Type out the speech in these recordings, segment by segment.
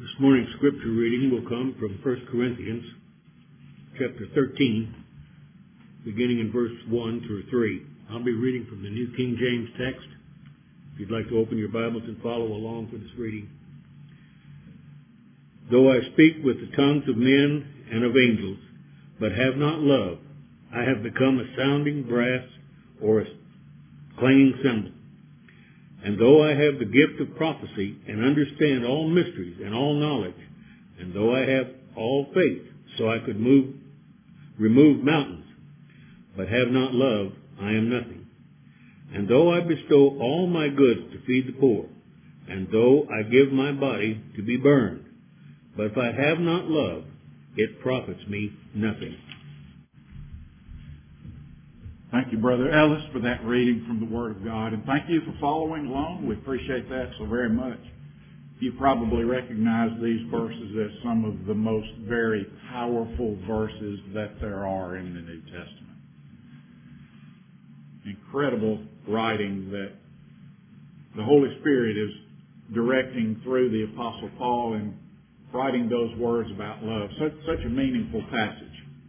This morning's scripture reading will come from 1 Corinthians chapter 13, beginning in verse 1 through 3. I'll be reading from the New King James text. If you'd like to open your Bibles and follow along for this reading. Though I speak with the tongues of men and of angels, but have not love, I have become a sounding brass or a clanging cymbal. And though I have the gift of prophecy and understand all mysteries and all knowledge, and though I have all faith so I could remove mountains, but have not love, I am nothing. And though I bestow all my goods to feed the poor, and though I give my body to be burned, but if I have not love, it profits me nothing. Thank you, Brother Ellis, for that reading from the Word of God. And thank you for following along. We appreciate that so very much. You probably recognize these verses as some of the most very powerful verses that there are in the New Testament. Incredible writing that the Holy Spirit is directing through the Apostle Paul and writing those words about love. Such a meaningful passage.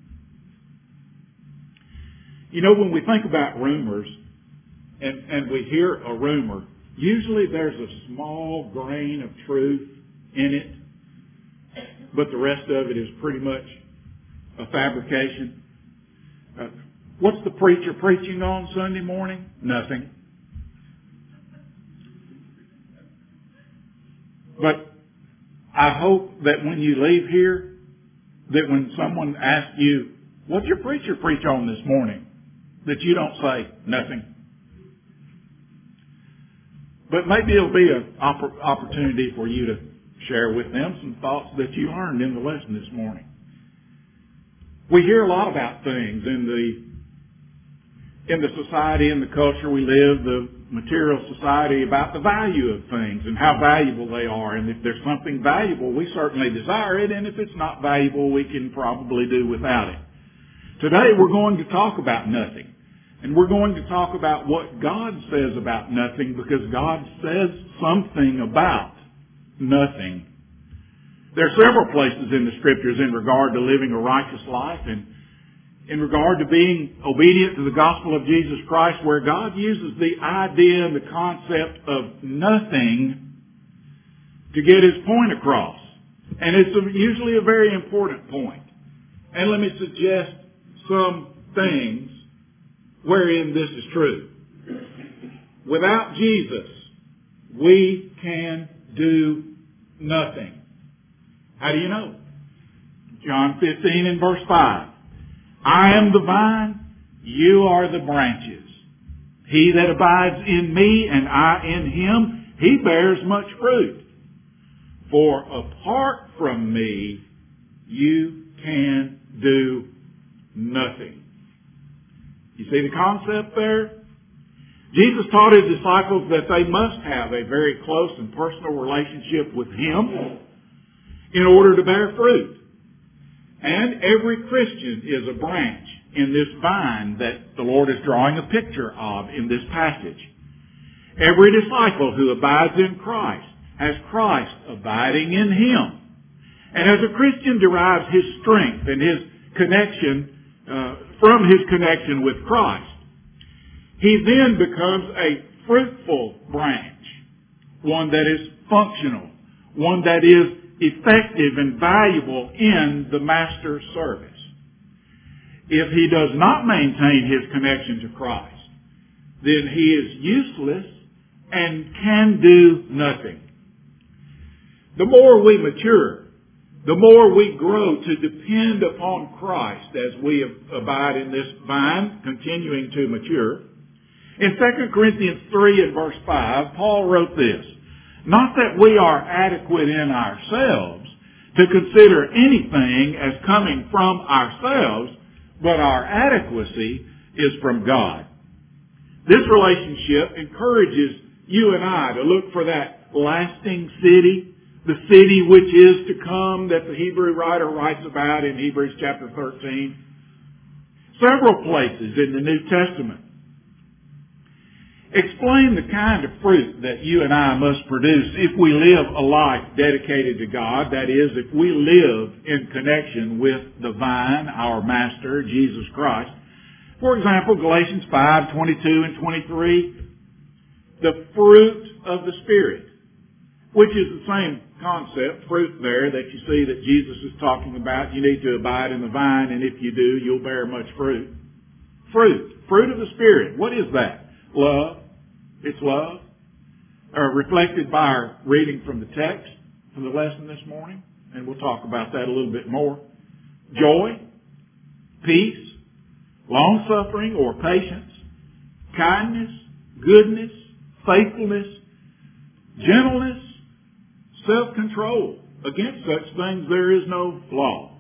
You know, when we think about rumors and we hear a rumor, usually there's a small grain of truth in it, but the rest of it is pretty much a fabrication. What's the preacher preaching on Sunday morning? Nothing. But I hope that when you leave here, that when someone asks you, what's your preacher preach on this morning? That you don't say nothing. But maybe it'll be an opportunity for you to share with them some thoughts that you learned in the lesson this morning. We hear a lot about things in the society, in the culture we live, the material society, about the value of things and how valuable they are. And if there's something valuable, we certainly desire it. And if it's not valuable, we can probably do without it. Today we're going to talk about nothing. And we're going to talk about what God says about nothing, because God says something about nothing. There are several places in the Scriptures in regard to living a righteous life and in regard to being obedient to the gospel of Jesus Christ, where God uses the idea and the concept of nothing to get His point across. And it's usually a very important point. And let me suggest some things wherein this is true. Without Jesus, we can do nothing. How do you know? John 15 and verse 5. I am the vine, you are the branches. He that abides in me and I in him, he bears much fruit. For apart from me, you can do nothing. You see the concept there? Jesus taught His disciples that they must have a very close and personal relationship with Him in order to bear fruit. And every Christian is a branch in this vine that the Lord is drawing a picture of in this passage. Every disciple who abides in Christ has Christ abiding in him. And as a Christian derives his strength and his connection from his connection with Christ, he then becomes a fruitful branch, one that is functional, one that is effective and valuable in the Master's service. If he does not maintain his connection to Christ, then he is useless and can do nothing. The more we mature, the more we grow to depend upon Christ as we abide in this vine, continuing to mature. In 2 Corinthians 3 and verse 5, Paul wrote this, not that we are adequate in ourselves to consider anything as coming from ourselves, but our adequacy is from God. This relationship encourages you and I to look for that lasting city, the city which is to come that the Hebrew writer writes about in Hebrews chapter 13. Several places in the New Testament explain the kind of fruit that you and I must produce if we live a life dedicated to God. That is, if we live in connection with the vine, our Master, Jesus Christ. For example, Galatians 5:22 and 23, the fruit of the Spirit, which is the same concept, fruit there, that you see that Jesus is talking about. You need to abide in the vine, and if you do, you'll bear much fruit. Fruit of the Spirit. What is that? Love. It's love. Reflected by our reading from the text, from the lesson this morning, and we'll talk about that a little bit more. Joy, peace, long-suffering or patience, kindness, goodness, faithfulness, gentleness, self-control. Against such things there is no law.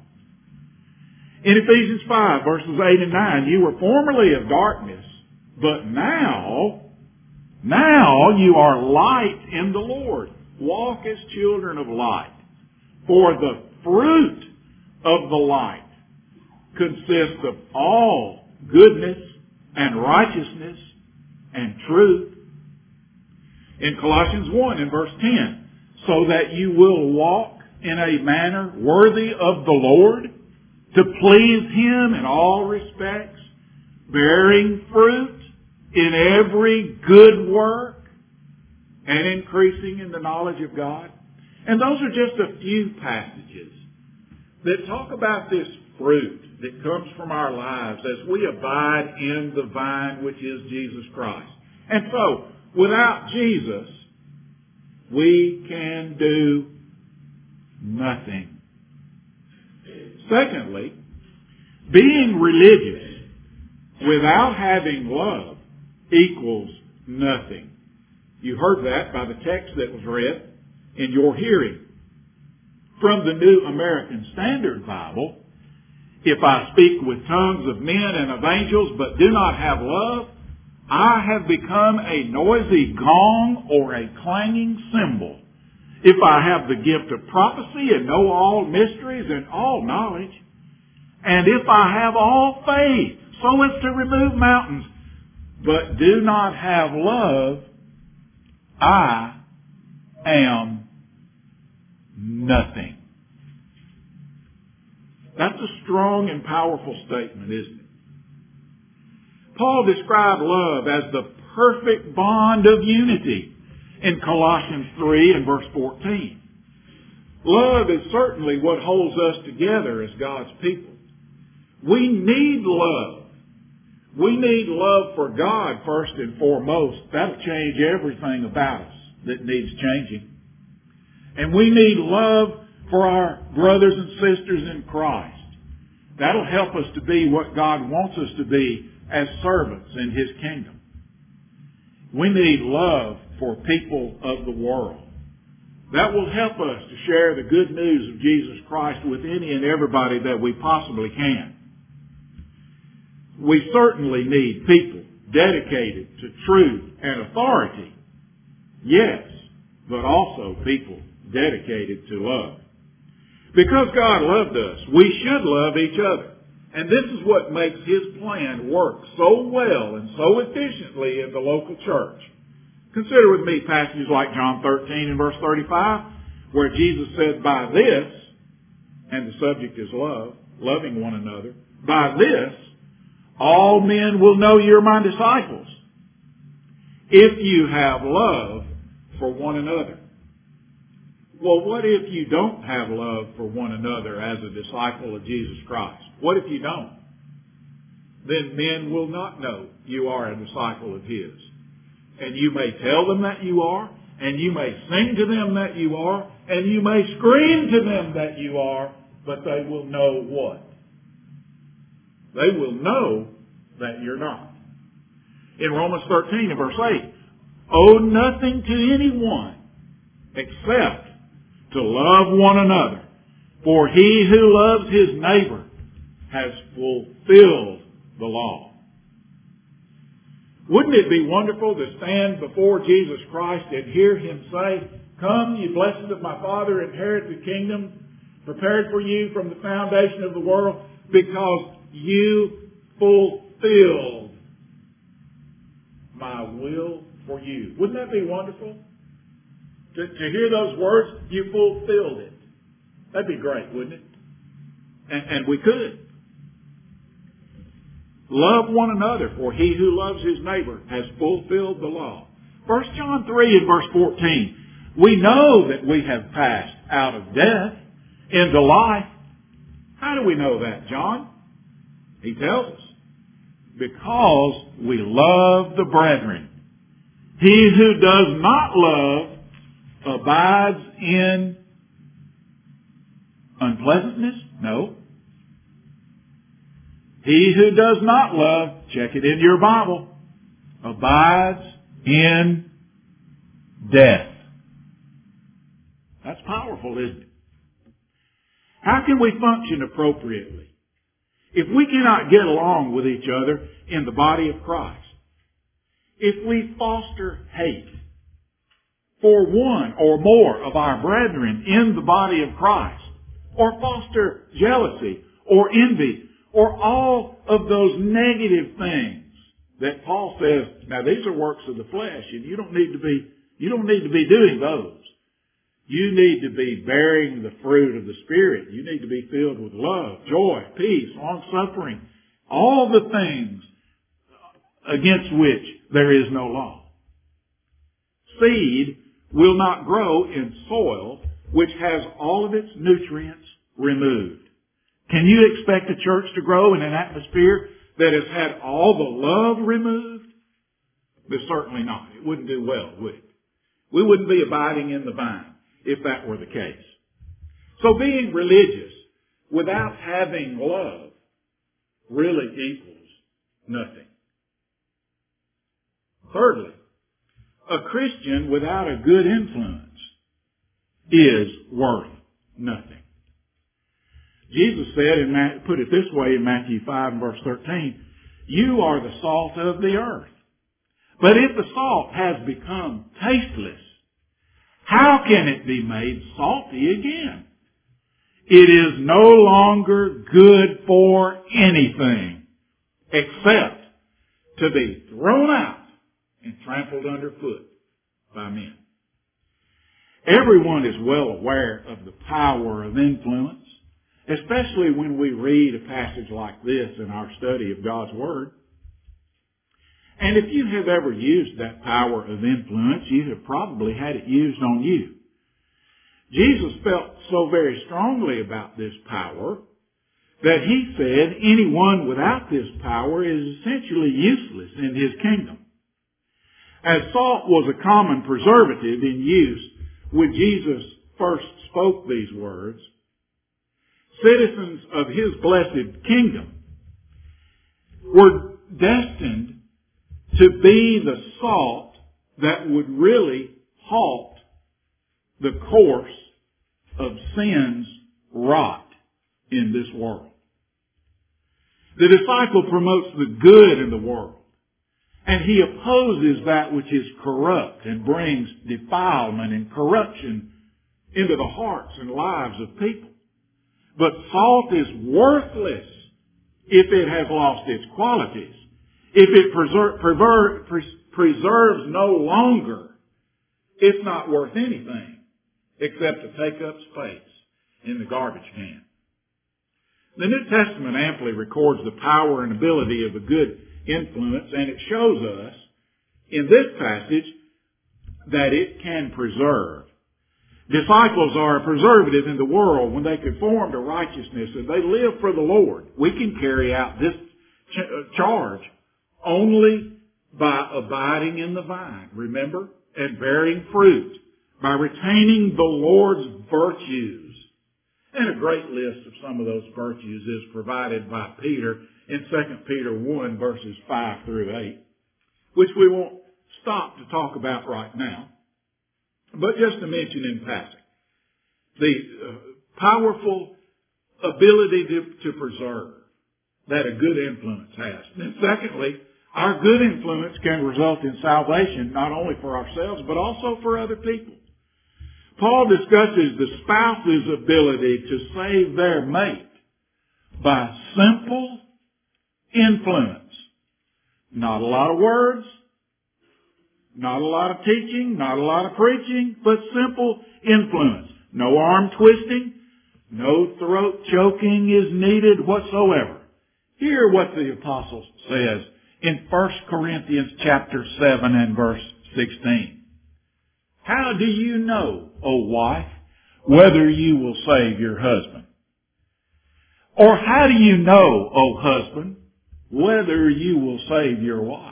In Ephesians 5, verses 8 and 9, you were formerly of darkness, but now you are light in the Lord. Walk as children of light. For the fruit of the light consists of all goodness and righteousness and truth. In Colossians 1 and verse 10, so that you will walk in a manner worthy of the Lord, to please Him in all respects, bearing fruit in every good work, and increasing in the knowledge of God. And those are just a few passages that talk about this fruit that comes from our lives as we abide in the vine, which is Jesus Christ. And so, without Jesus, we can do nothing. Secondly, being religious without having love equals nothing. You heard that by the text that was read in your hearing. From the New American Standard Bible, if I speak with tongues of men and of angels but do not have love, I have become a noisy gong or a clanging cymbal. If I have the gift of prophecy and know all mysteries and all knowledge, and if I have all faith so as to remove mountains, but do not have love, I am nothing. That's a strong and powerful statement, isn't it? Paul described love as the perfect bond of unity in Colossians 3 and verse 14. Love is certainly what holds us together as God's people. We need love. We need love for God first and foremost. That'll change everything about us that needs changing. And we need love for our brothers and sisters in Christ. That'll help us to be what God wants us to be as servants in His kingdom. We need love for people of the world. That will help us to share the good news of Jesus Christ with any and everybody that we possibly can. We certainly need people dedicated to truth and authority. Yes, but also people dedicated to love. Because God loved us, we should love each other. And this is what makes His plan work so well and so efficiently in the local church. Consider with me passages like John 13 and verse 35, where Jesus said, by this, and the subject is love, loving one another, by this, all men will know you're my disciples, if you have love for one another. Well, what if you don't have love for one another as a disciple of Jesus Christ? What if you don't? Then men will not know you are a disciple of His. And you may tell them that you are, and you may sing to them that you are, and you may scream to them that you are, but they will know what? They will know that you're not. In Romans 13 and verse 8, owe nothing to anyone except to love one another. For he who loves his neighbor has fulfilled the law. Wouldn't it be wonderful to stand before Jesus Christ and hear Him say, come, you blessed of my Father, inherit the kingdom prepared for you from the foundation of the world, because you fulfilled my will for you. Wouldn't that be wonderful? To hear those words, you fulfilled it. That'd be great, wouldn't it? And we could. Love one another, for he who loves his neighbor has fulfilled the law. 1 John 3 and verse 14. We know that we have passed out of death into life. How do we know that, John? He tells us. Because we love the brethren. He who does not love abides in unpleasantness? No. He who does not love, check it in your Bible, abides in death. That's powerful, isn't it? How can we function appropriately if we cannot get along with each other in the body of Christ? If we foster hate for one or more of our brethren in the body of Christ, or foster jealousy or envy, or all of those negative things that Paul says, now these are works of the flesh, and you don't need to be doing those. You need to be bearing the fruit of the Spirit. You need to be filled with love, joy, peace, long-suffering, all the things against which there is no law. Seed will not grow in soil which has all of its nutrients removed. Can you expect a church to grow in an atmosphere that has had all the love removed? But certainly not. It wouldn't do well, would it? We wouldn't be abiding in the vine if that were the case. So being religious without having love really equals nothing. Thirdly, a Christian without a good influence is worth nothing. Jesus said, put it this way in Matthew 5 and verse 13, you are the salt of the earth. But if the salt has become tasteless, how can it be made salty again? It is no longer good for anything except to be thrown out and trampled underfoot by men. Everyone is well aware of the power of influence, especially when we read a passage like this in our study of God's Word. And if you have ever used that power of influence, you have probably had it used on you. Jesus felt so very strongly about this power that he said anyone without this power is essentially useless in his kingdom. As salt was a common preservative in use when Jesus first spoke these words, citizens of his blessed kingdom were destined to be the salt that would really halt the course of sin's rot in this world. The disciple promotes the good in the world, and he opposes that which is corrupt and brings defilement and corruption into the hearts and lives of people. But salt is worthless if it has lost its qualities. If it preserves no longer, it's not worth anything except to take up space in the garbage can. The New Testament amply records the power and ability of a good influence, and it shows us in this passage that it can preserve. Disciples are a preservative in the world when they conform to righteousness and they live for the Lord. We can carry out this charge only by abiding in the vine, remember, and bearing fruit, by retaining the Lord's virtues. And a great list of some of those virtues is provided by Peter in 2 Peter 1 verses 5 through 8, which we won't stop to talk about right now, but just to mention in passing. The powerful ability to preserve that a good influence has. And secondly, our good influence can result in salvation not only for ourselves but also for other people. Paul discusses the spouse's ability to save their mate by simple influence. Not a lot of words, Not a lot of teaching, not a lot of preaching, but simple influence. No arm twisting, no throat choking is needed whatsoever. Hear what the apostle says in 1 Corinthians chapter 7 and verse 16. How do you know, O wife, whether you will save your husband? Or how do you know, O husband, whether you will save your wife?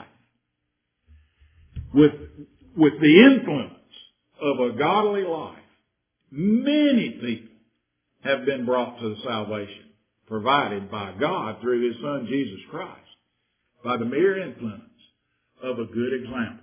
With the influence of a godly life, many people have been brought to the salvation provided by God through His Son Jesus Christ by the mere influence of a good example.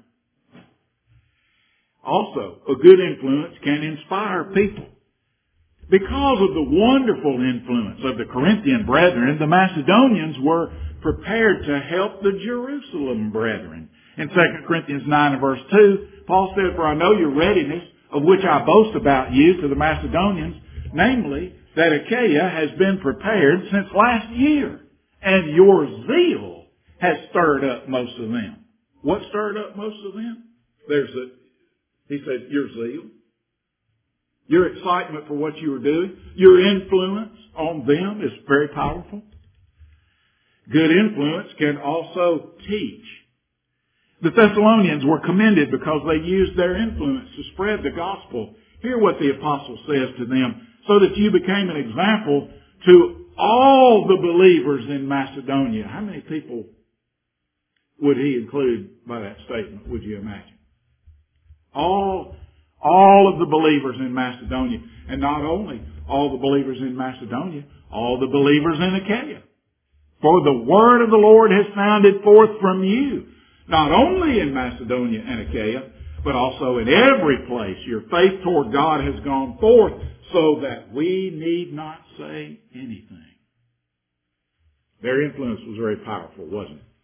Also, a good influence can inspire people. Because of the wonderful influence of the Corinthian brethren, the Macedonians were prepared to help the Jerusalem brethren. In 2 Corinthians 9 and verse 2, Paul said, "For I know your readiness, of which I boast about you to the Macedonians, namely, that Achaia has been prepared since last year, and your zeal has stirred up most of them." What stirred up most of them? He said, your zeal, your excitement for what you were doing, your influence on them is very powerful. Good influence can also teach. The Thessalonians were commended because they used their influence to spread the gospel. Hear what the apostle says to them, so that you became an example to all the believers in Macedonia. How many people would he include by that statement, would you imagine? All of the believers in Macedonia. And not only all the believers in Macedonia, all the believers in Achaia. For the word of the Lord has sounded forth from you, not only in Macedonia and Achaia, but also in every place. Your faith toward God has gone forth, so that we need not say anything. Their influence was very powerful, wasn't it?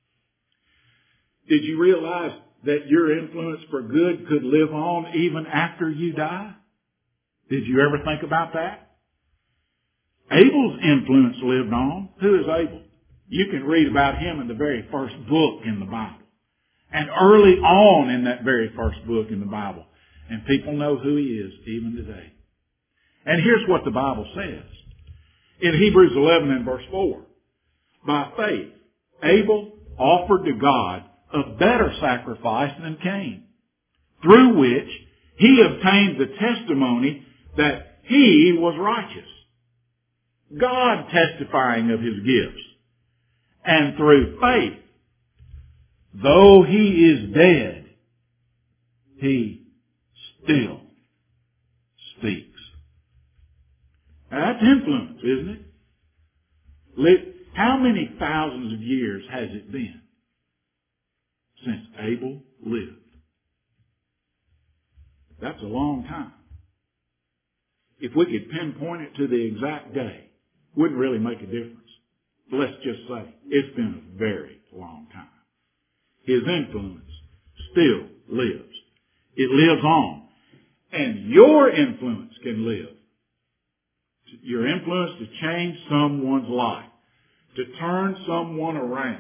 Did you realize that your influence for good could live on even after you die? Did you ever think about that? Abel's influence lived on. Who is Abel? You can read about him in the very first book in the Bible. And early on in that very first book in the Bible. And people know who he is even today. And here's what the Bible says. In Hebrews 11 and verse 4. By faith, Abel offered to God a better sacrifice than Cain, through which he obtained the testimony that he was righteous, God testifying of his gifts. And through faith, though he is dead, he still speaks. Now that's influence, isn't it? How many thousands of years has it been since Abel lived? That's a long time. If we could pinpoint it to the exact day, wouldn't really make a difference. But let's just say it's been a very long time. His influence still lives. It lives on. And your influence can live. Your influence to change someone's life, to turn someone around,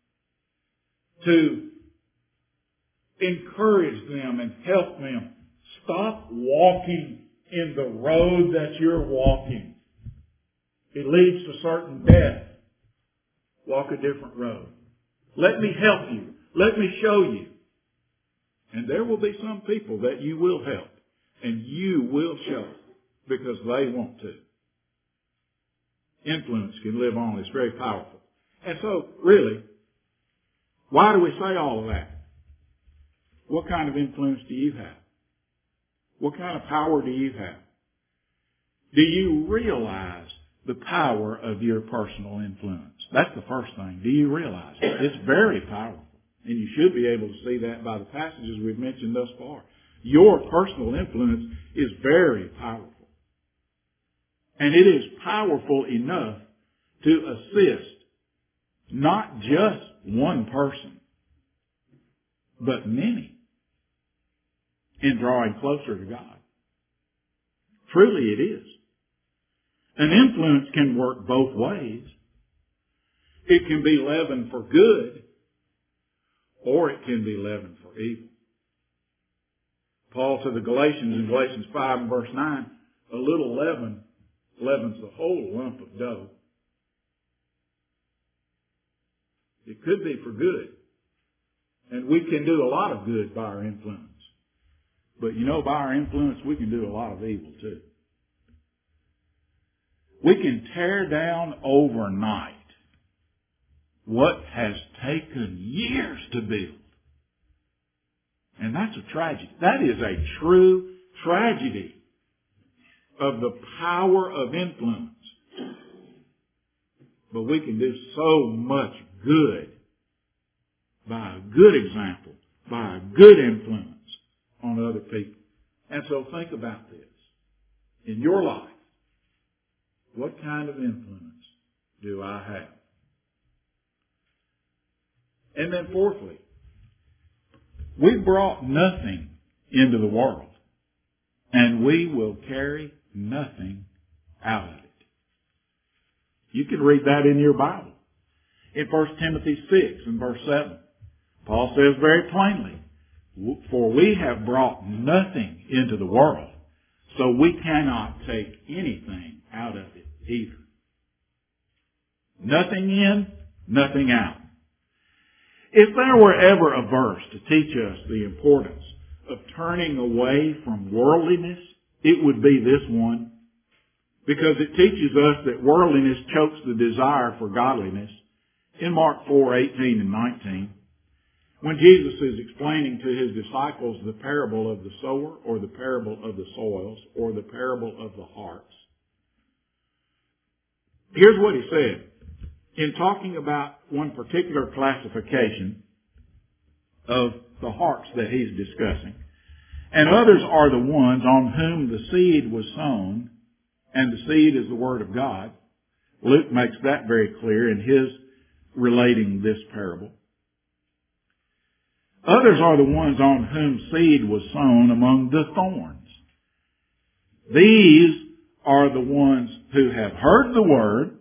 to encourage them and help them stop walking in the road that you're walking. It leads to certain death. Walk a different road. Let me help you. Let me show you. And there will be some people that you will help and you will show because they want to. Influence can live on. It's very powerful. And so, really, why do we say all of that? What kind of influence do you have? What kind of power do you have? Do you realize the power of your personal influence? That's the first thing. Do you realize it? It's very powerful. And you should be able to see that by the passages we've mentioned thus far. Your personal influence is very powerful. And it is powerful enough to assist not just one person, but many in drawing closer to God. Truly it is. An influence can work both ways. It can be leavened for good, or it can be leavened for evil. Paul to the Galatians in Galatians 5 and verse 9, a little leaven leavens the whole lump of dough. It could be for good. And we can do a lot of good by our influence. But by our influence, we can do a lot of evil too. We can tear down overnight what has taken years to build. And that's a tragedy. That is a true tragedy of the power of influence. But we can do so much good by a good example, by a good influence on other people. And so think about this. In your life, what kind of influence do I have? And then fourthly, we brought nothing into the world, and we will carry nothing out of it. You can read that in your Bible. In 1 Timothy 6 and verse 7, Paul says very plainly, for we have brought nothing into the world, so we cannot take anything out of it either. Nothing in, nothing out. If there were ever a verse to teach us the importance of turning away from worldliness, it would be this one. Because it teaches us that worldliness chokes the desire for godliness. In Mark 4:18 and 19, when Jesus is explaining to his disciples the parable of the sower, or the parable of the soils, or the parable of the hearts, here's what he said. In talking about one particular classification of the hearts that he's discussing, and others are the ones on whom the seed was sown, and the seed is the Word of God. Luke makes that very clear in his relating this parable. Others are the ones on whom seed was sown among the thorns. These are the ones who have heard the Word,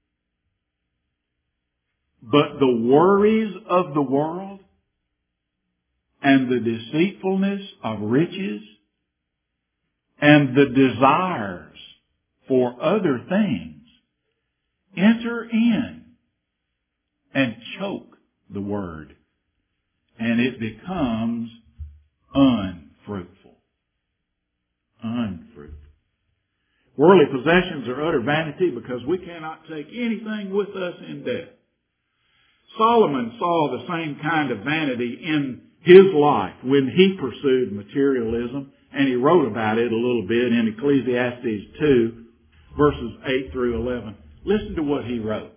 but the worries of the world and the deceitfulness of riches and the desires for other things enter in and choke the word, and it becomes unfruitful. Unfruitful. Worldly possessions are utter vanity because we cannot take anything with us in death. Solomon saw the same kind of vanity in his life when he pursued materialism, and he wrote about it a little bit in Ecclesiastes 2, verses 8 through 11. Listen to what he wrote.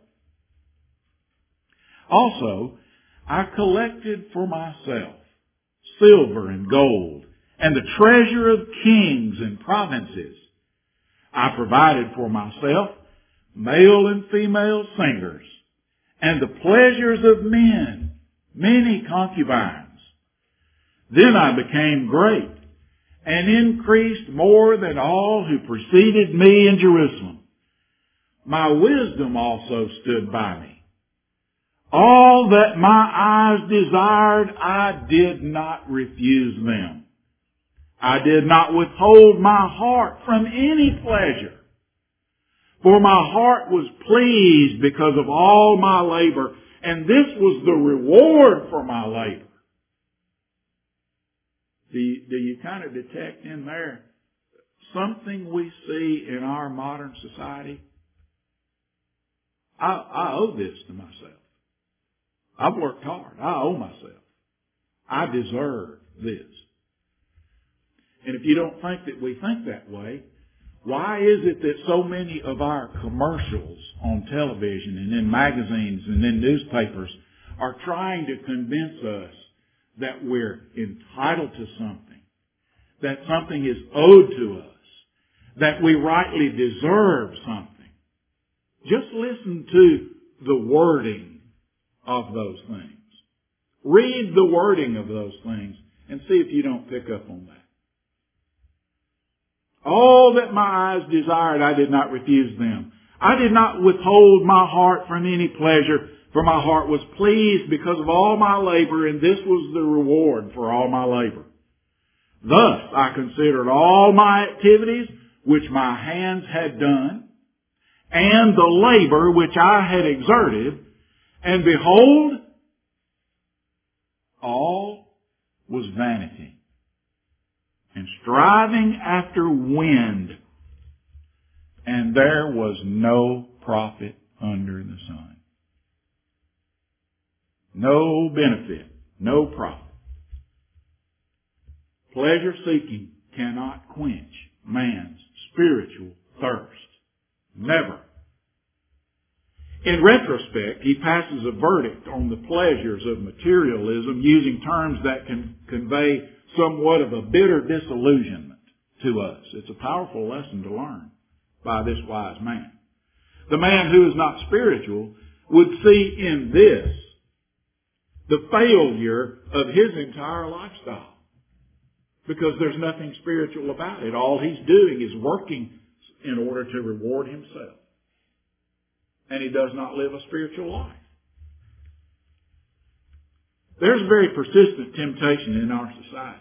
Also, I collected for myself silver and gold and the treasure of kings and provinces. I provided for myself male and female singers and the pleasures of men, many concubines. Then I became great and increased more than all who preceded me in Jerusalem. My wisdom also stood by me. All that my eyes desired, I did not refuse them. I did not withhold my heart from any pleasure. For my heart was pleased because of all my labor, and this was the reward for my labor. Do you kind of detect in there something we see in our modern society? I owe this to myself. I've worked hard. I owe myself. I deserve this. And if you don't think that we think that way, why is it that so many of our commercials on television and in magazines and in newspapers are trying to convince us that we're entitled to something, that something is owed to us, that we rightly deserve something? Just listen to the wording of those things. Read the wording of those things and see if you don't pick up on that. All that my eyes desired, I did not refuse them. I did not withhold my heart from any pleasure, for my heart was pleased because of all my labor, and this was the reward for all my labor. Thus I considered all my activities which my hands had done, and the labor which I had exerted, and behold, all was vanity, and striving after wind, and there was no profit under the sun. No benefit, no profit. Pleasure seeking cannot quench man's spiritual thirst. Never. In retrospect, he passes a verdict on the pleasures of materialism using terms that can convey somewhat of a bitter disillusionment to us. It's a powerful lesson to learn by this wise man. The man who is not spiritual would see in this the failure of his entire lifestyle, because there's nothing spiritual about it. All he's doing is working in order to reward himself. And he does not live a spiritual life. There's a very persistent temptation in our society.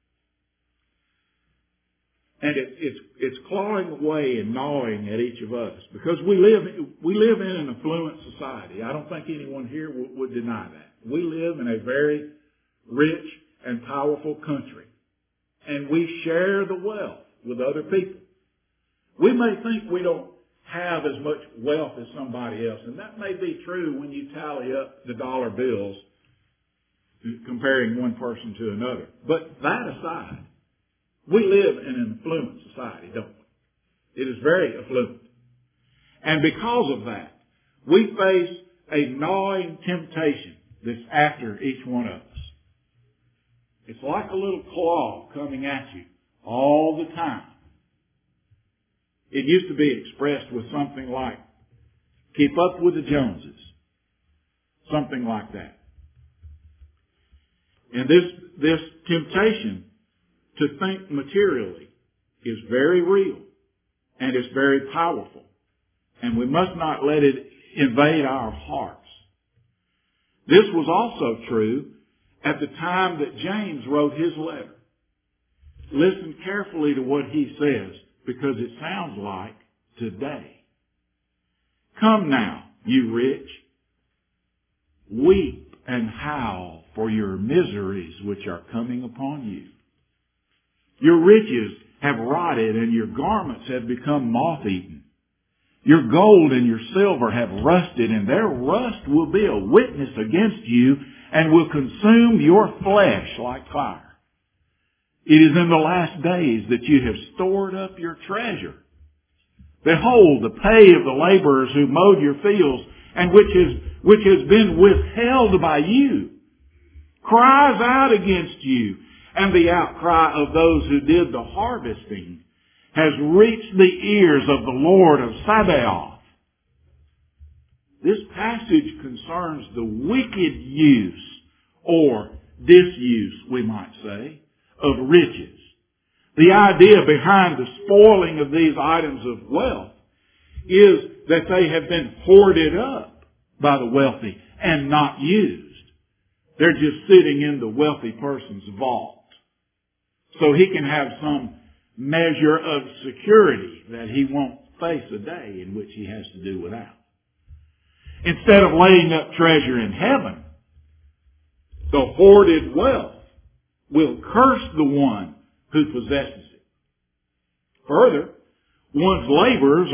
And it's clawing away and gnawing at each of us, because we live in an affluent society. I don't think anyone here would deny that. We live in a very rich and powerful country, and we share the wealth with other people. We may think we don't have as much wealth as somebody else, and that may be true when you tally up the dollar bills comparing one person to another. But that aside, we live in an affluent society, don't we? It is very affluent. And because of that, we face a gnawing temptation that's after each one of us. It's like a little claw coming at you all the time. It used to be expressed with something like, keep up with the Joneses. Something like that. And this temptation to think materially is very real, and it's very powerful. And we must not let it invade our hearts. This was also true at the time that James wrote his letter. Listen carefully to what he says, because it sounds like today. Come now, you rich, weep and howl for your miseries which are coming upon you. Your riches have rotted, and your garments have become moth-eaten. Your gold and your silver have rusted, and their rust will be a witness against you and will consume your flesh like fire. It is in the last days that you have stored up your treasure. Behold, the pay of the laborers who mowed your fields, and which has been withheld by you, cries out against you, and the outcry of those who did the harvesting has reached the ears of the Lord of Sabaoth. This passage concerns the wicked use, or disuse, we might say, of riches. The idea behind the spoiling of these items of wealth is that they have been hoarded up by the wealthy and not used. They're just sitting in the wealthy person's vault, so he can have some measure of security that he won't face a day in which he has to do without. Instead of laying up treasure in heaven, the hoarded wealth will curse the one who possesses it. Further, one's laborers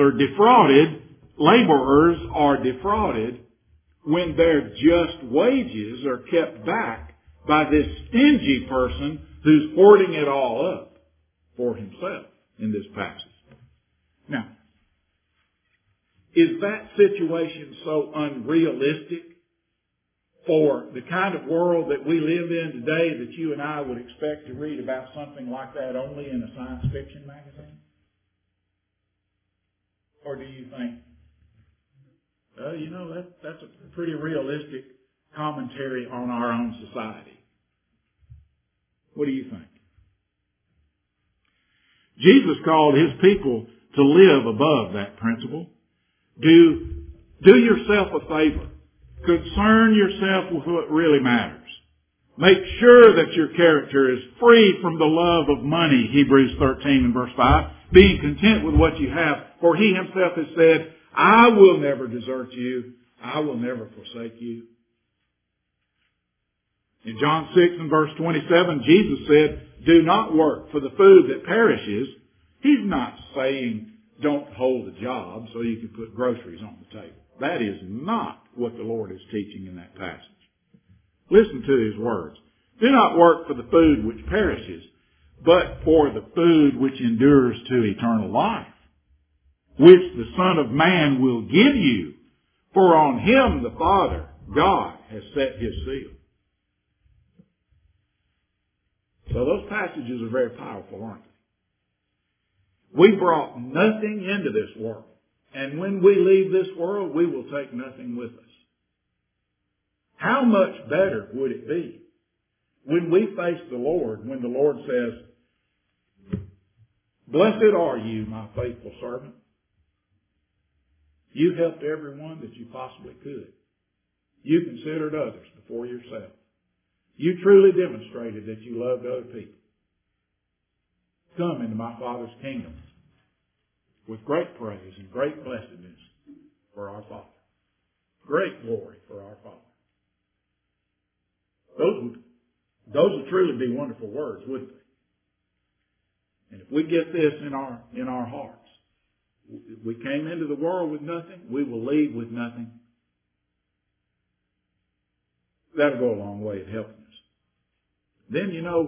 are defrauded when their just wages are kept back by this stingy person who's hoarding it all up for himself in this passage. Now, is that situation so unrealistic for the kind of world that we live in today that you and I would expect to read about something like that only in a science fiction magazine? Or do you think, that's a pretty realistic commentary on our own society? What do you think? Jesus called his people to live above that principle. Do yourself a favor. Concern yourself with what really matters. Make sure that your character is free from the love of money, Hebrews 13 and verse 5, being content with what you have. For he himself has said, I will never desert you. I will never forsake you. In John 6 and verse 27, Jesus said, do not work for the food that perishes. He's not saying don't hold a job so you can put groceries on the table. That is not what the Lord is teaching in that passage. Listen to his words. Do not work for the food which perishes, but for the food which endures to eternal life, which the Son of Man will give you. For on him the Father, God, has set his seal. So those passages are very powerful, aren't they? We brought nothing into this world. And when we leave this world, we will take nothing with us. How much better would it be when we face the Lord, when the Lord says, blessed are you, my faithful servant. You helped everyone that you possibly could. You considered others before yourself. You truly demonstrated that you loved other people. Come into my Father's kingdom with great praise and great blessedness for our Father. Great glory for our Father. Those would truly be wonderful words, wouldn't they? And if we get this in our hearts, we came into the world with nothing, we will leave with nothing. That'll go a long way in helping us. Then,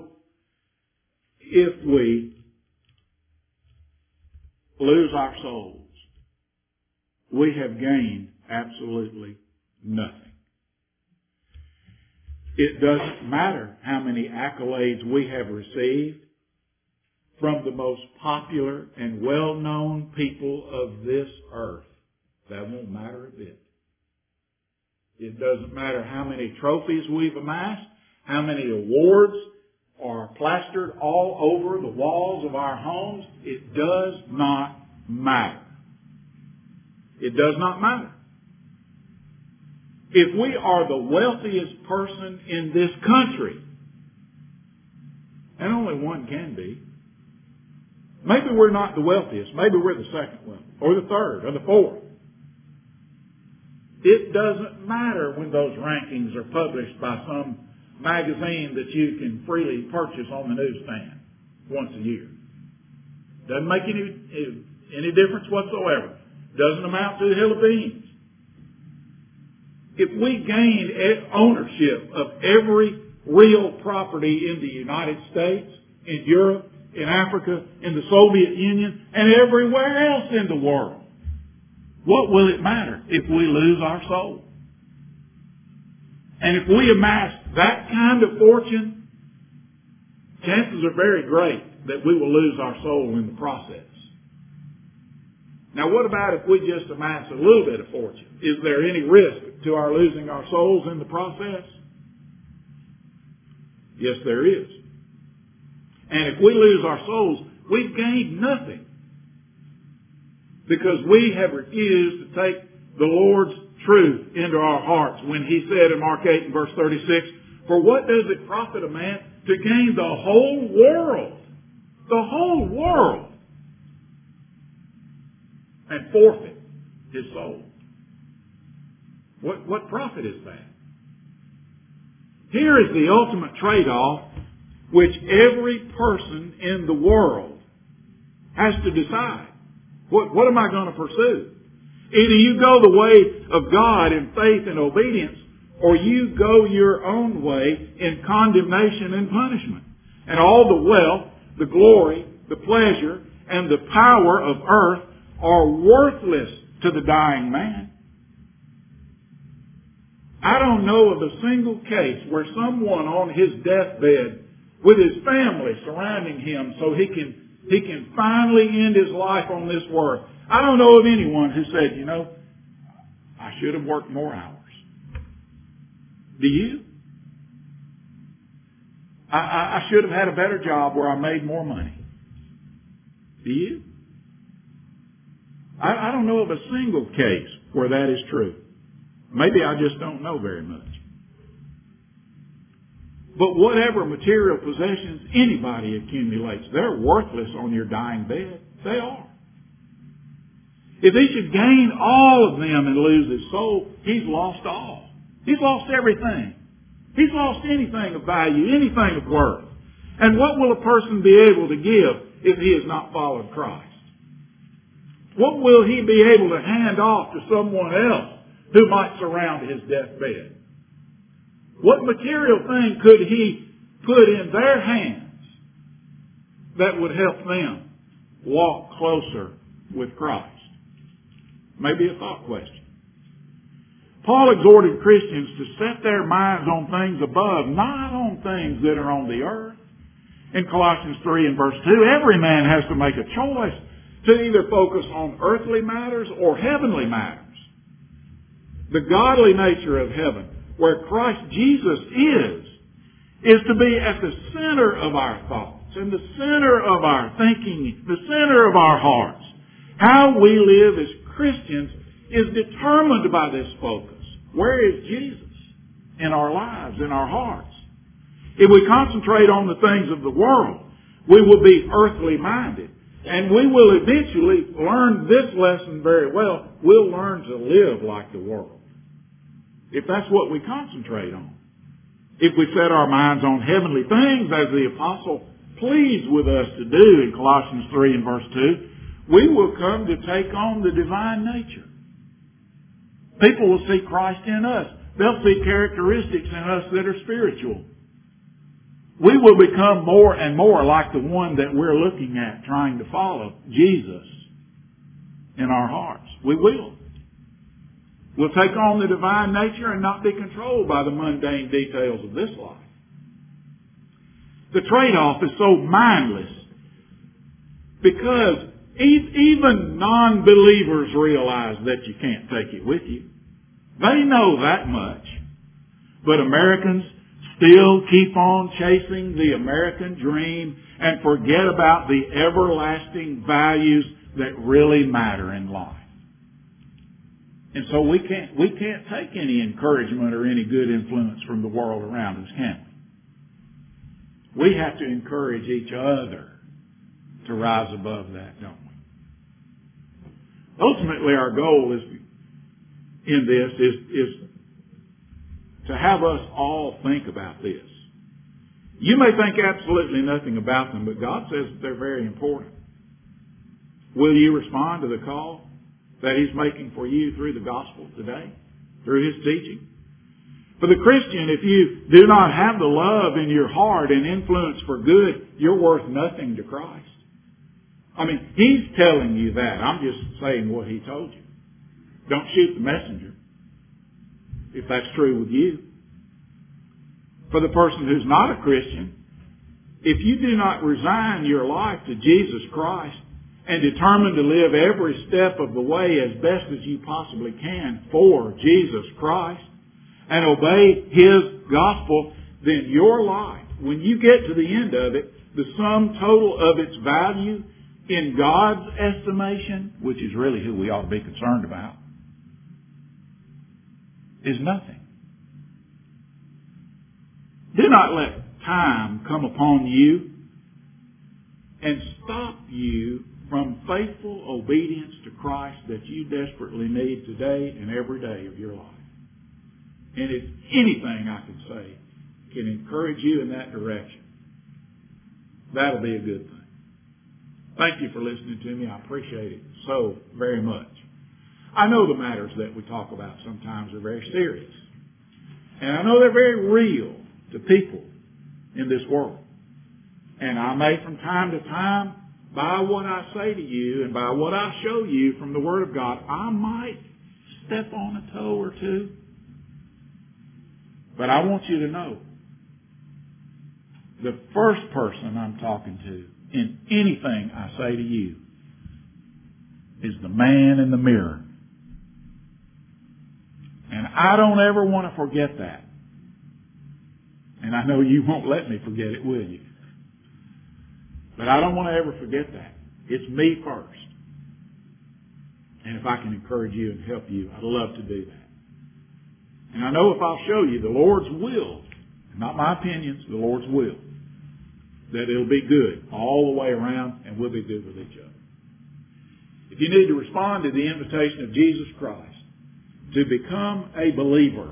if we lose our souls, we have gained absolutely nothing. It doesn't matter how many accolades we have received from the most popular and well-known people of this earth. That won't matter a bit. It doesn't matter how many trophies we've amassed, how many awards are plastered all over the walls of our homes. It does not matter. It does not matter. If we are the wealthiest person in this country, and only one can be, maybe we're not the wealthiest, maybe we're the second one, or the third, or the fourth. It doesn't matter when those rankings are published by some magazine that you can freely purchase on the newsstand once a year. Doesn't make any difference whatsoever. Doesn't amount to a hill of beans. If we gained ownership of every real property in the United States, in Europe, in Africa, in the Soviet Union, and everywhere else in the world, what will it matter if we lose our soul? And if we amass that kind of fortune, chances are very great that we will lose our soul in the process. Now, what about if we just amass a little bit of fortune? Is there any risk to our losing our souls in the process? Yes, there is. And if we lose our souls, we've gained nothing. Because we have refused to take the Lord's truth into our hearts when He said in Mark 8 and verse 36, for what does it profit a man to gain the whole world? The whole world. And forfeit his soul. What profit is that? Here is the ultimate trade-off which every person in the world has to decide. What am I going to pursue? Either you go the way of God in faith and obedience, or you go your own way in condemnation and punishment. And all the wealth, the glory, the pleasure, and the power of earth are worthless to the dying man. I don't know of a single case where someone on his deathbed with his family surrounding him so he can finally end his life on this earth. I don't know of anyone who said, I should have worked more hours. Do you? I should have had a better job where I made more money. Do you? I don't know of a single case where that is true. Maybe I just don't know very much. But whatever material possessions anybody accumulates, they're worthless on your dying bed. They are. If he should gain all of them and lose his soul, he's lost all. He's lost everything. He's lost anything of value, anything of worth. And what will a person be able to give if he has not followed Christ? What will he be able to hand off to someone else who might surround his deathbed? What material thing could he put in their hands that would help them walk closer with Christ? Maybe a thought question. Paul exhorted Christians to set their minds on things above, not on things that are on the earth. In Colossians 3 and verse 2, every man has to make a choice to either focus on earthly matters or heavenly matters. The godly nature of heaven, where Christ Jesus is to be at the center of our thoughts and the center of our thinking, the center of our hearts. How we live as Christians is determined by this focus. Where is Jesus in our lives, in our hearts? If we concentrate on the things of the world, we will be earthly minded. And we will eventually learn this lesson very well. We'll learn to live like the world, if that's what we concentrate on. If we set our minds on heavenly things, as the apostle pleads with us to do in Colossians 3 and verse 2, we will come to take on the divine nature. People will see Christ in us. They'll see characteristics in us that are spiritual. We will become more and more like the one that we're looking at, trying to follow, Jesus, in our hearts. We will. We'll take on the divine nature and not be controlled by the mundane details of this life. The trade-off is so mindless because even non-believers realize that you can't take it with you. They know that much. But Americans still keep on chasing the American dream and forget about the everlasting values that really matter in life. And so we can't take any encouragement or any good influence from the world around us, can we? We have to encourage each other to rise above that, don't we? Ultimately, our goal in this is to have us all think about this. You may think absolutely nothing about them, but God says that they're very important. Will you respond to the call that He's making for you through the gospel today, through His teaching? For the Christian, if you do not have the love in your heart and influence for good, you're worth nothing to Christ. I mean, He's telling you that. I'm just saying what He told you. Don't shoot the messenger, if that's true with you. For the person who's not a Christian, if you do not resign your life to Jesus Christ and determine to live every step of the way as best as you possibly can for Jesus Christ and obey His gospel, then your life, when you get to the end of it, the sum total of its value in God's estimation, which is really who we ought to be concerned about, is nothing. Do not let time come upon you and stop you from faithful obedience to Christ that you desperately need today and every day of your life. And if anything I can say can encourage you in that direction, that'll be a good thing. Thank you for listening to me. I appreciate it so very much. I know the matters that we talk about sometimes are very serious. And I know they're very real to people in this world. And I may from time to time, by what I say to you and by what I show you from the Word of God, I might step on a toe or two. But I want you to know, the first person I'm talking to in anything I say to you is the man in the mirror. And I don't ever want to forget that. And I know you won't let me forget it, will you? But I don't want to ever forget that. It's me first. And if I can encourage you and help you, I'd love to do that. And I know if I'll show you the Lord's will not my opinions, the Lord's will, that it'll be good all the way around and we'll be good with each other. If you need to respond to the invitation of Jesus Christ to become a believer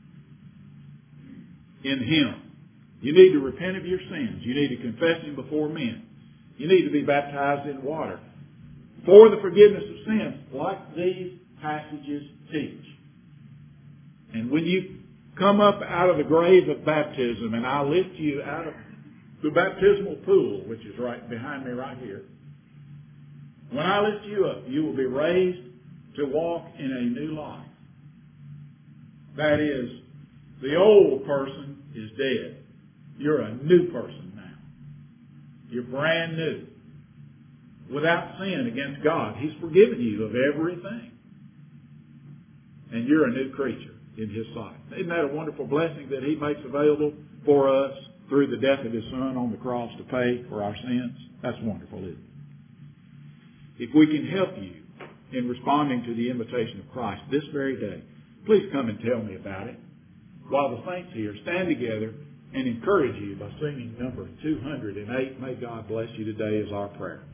in Him, you need to repent of your sins. You need to confess Him before men. You need to be baptized in water for the forgiveness of sins, like these passages teach. And when you come up out of the grave of baptism and I lift you out of the baptismal pool, which is right behind me right here, when I lift you up, you will be raised to walk in a new life. That is, the old person is dead. You're a new person now. You're brand new. Without sin against God. He's forgiven you of everything. And you're a new creature in His sight. Isn't that a wonderful blessing that He makes available for us through the death of His Son on the cross to pay for our sins? That's wonderful, isn't it? If we can help you in responding to the invitation of Christ this very day, please come and tell me about it. While the saints here stand together and encourage you by singing number 208, May God bless you today, is our prayer.